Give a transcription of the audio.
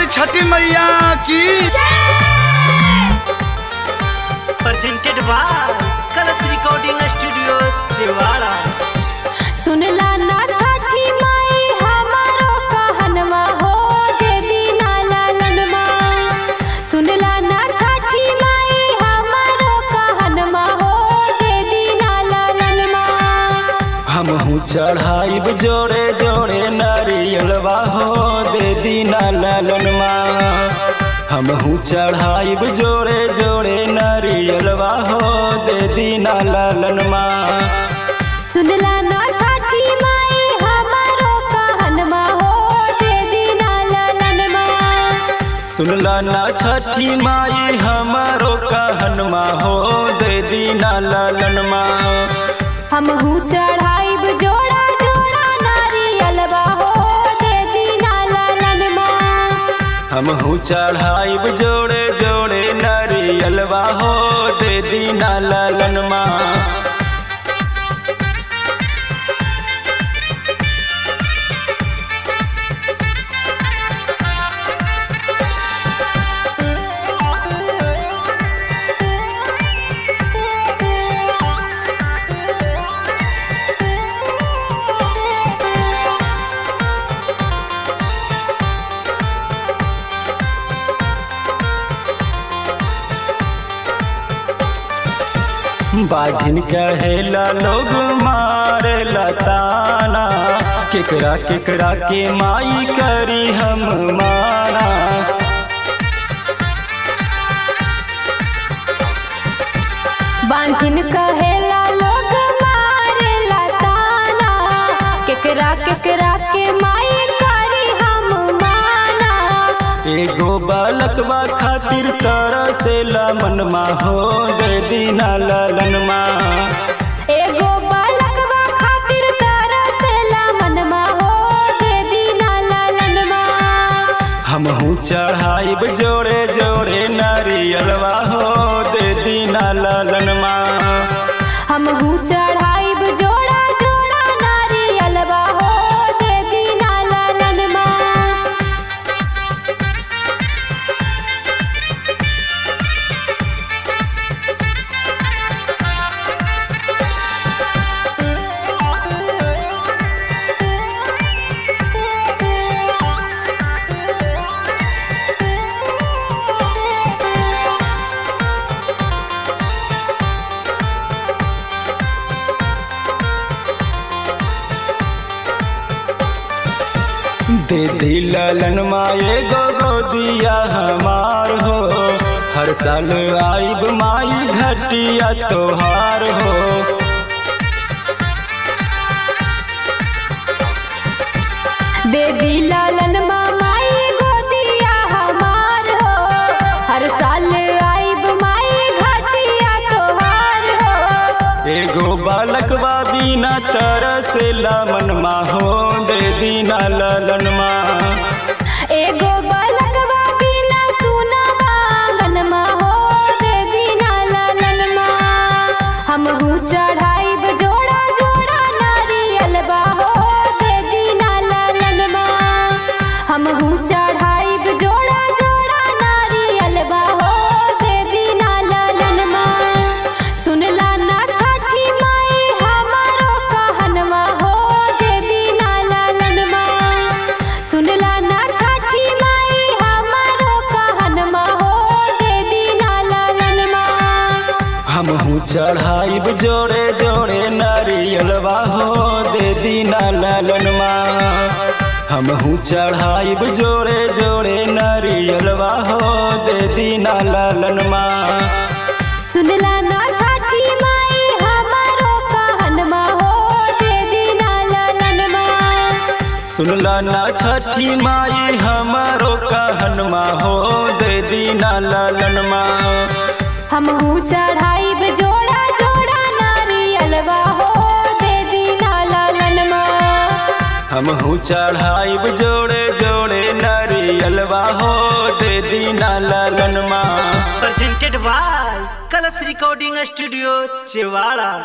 छठी मैया की presented by Kalash recording studio Chiwara. सुनला ना छठी माई हमारो कहनवा हो दे दीना लालनमा। सुनला ना छठी माई हमारो कहनवा हो दे दीना लालनमा। हमहू चढ़ाइब जोड़े जोड़े नारियलवा हो दे दीना लालनमा। हमहू चढ़ाइब जोड़े जोड़े नारियलवा हो दे दीना लालनमा। सुनला ना छठी माई हमारो कहनवा हो दे दीना लालनमा। सुनला ना छठी माई हमारो कहनमा हो दे दीना लालनमा। हमहू चढ़ाइब जोड़ा जोड़ा नारियलवा हो दे दीना लालनमा। हमहू चढ़ाइब जोड़े जोड़े नारियलवा हो दे दीना लालनमा। बाझिन कहेला लोग मारे लताना, केकरा केकरा के माई करी हम माना। बांझिन कहेला लोग मारे लताना, केकरा केकरा के माई करी हम माना। एगो बालकवा खातिर तरसेला मनमा हो दे दीना लालनमा। एगो बालकवा खातिर तरसेला मनमा हो दे दीना लालनमा। हमहू चढ़ाइब जोड़े जोड़े नारियलवा हो दे दीना लालनमा। हमहू चढ़ाइब जोड़ा जोड़ा नारियलवा हो दे दीना लालनमा। दे दी लालनमा एगो गोदिया हमार हो, हर साल आइब माई घटिया तोहार हो। दे दी लालनमा माई गोदिया हमार हो, हर साल आइब माई घटिया तोहार हो। एगो बालकवा बिना तरसेला मनमा हो दे दीना लालनमा। एगो बालकवा बिना सुनवा आंगनमा हो दे दीना लालनमा। हमहू चढ़ाइब जोड़ा जोड़ा नारियलवा हो दे दीना लालनमा। हमहू चढ़ाइब जोड़ा जोड़ा नारियलवा हो दे दीना लालनमा। सुनला ना छठी माई हमारो कहनवा हो दे दीना लालनमा। सुनला ना छठी माई हमारो कहनवा हो दे दीना लालनमा। हमहू चढ़ाइब जोड़े जोड़े नारियलवा हो दे दीना लालनमा। हमहू चढ़ाइब जोड़े जोड़े नारियलवा हो दे दीना लालनमा। सुनला ना छठी माई हमारो कहनवा हो दे दीना लालनमा। सुनला ना छठी माई हमारो कहनमा हो दे दीना लालनमा। हमहू चढ़ाइब जोड़ा जोड़ा नारियलवा हो दे दीना लालनमा। हमहू चढ़ाइब जोड़े जोड़े नारियलवा हो दे दीना लालनमा। Presented by Kalash recording studio चिवाड़ा।